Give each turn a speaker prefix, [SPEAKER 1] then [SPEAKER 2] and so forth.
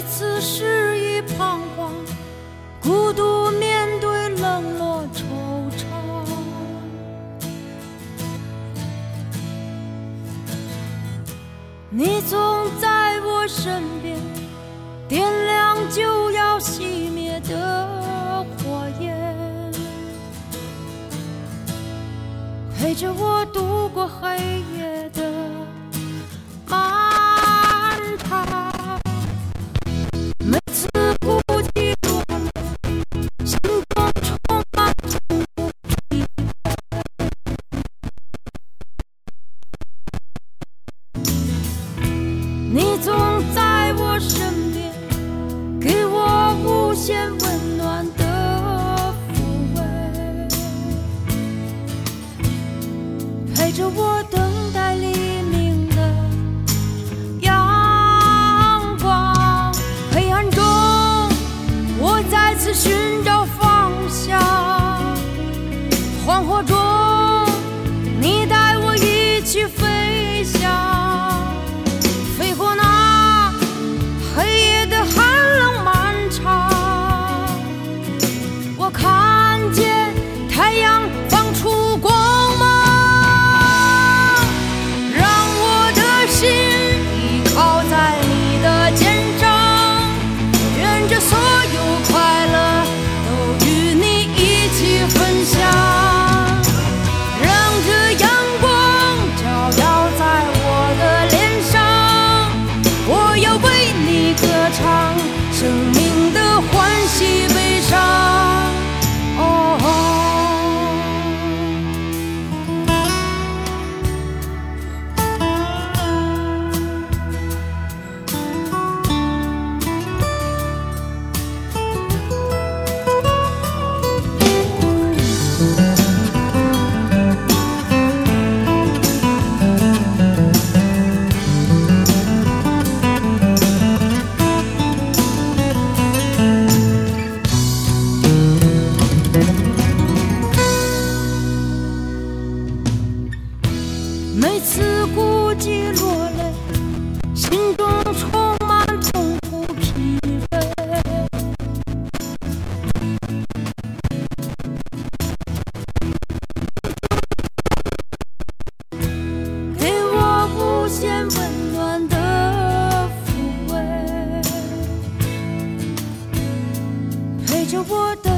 [SPEAKER 1] 次失意彷徨，孤独面对冷落惆怅。你总在我身边，点亮就要熄灭的火焰，陪着我度过黑夜的漫长。每次孤寂落泪，心中充满痛苦疲惫。你总在我身边，给我无限温暖的抚慰，陪着我等待黎明的阳光。黑暗中我再次寻找方向，惶惑中你带我一起飞翔，飞过那黑夜的寒冷漫长。我看见太阳放出光芒，让我的心依靠在你的肩上，愿这所有快乐都与你一起分享，让这阳光照耀在我的脸上，我要为你歌唱，生命的欢喜悲伤。每次孤寂落泪，心中充满痛苦疲惫，给我无限温暖的抚慰，陪着我的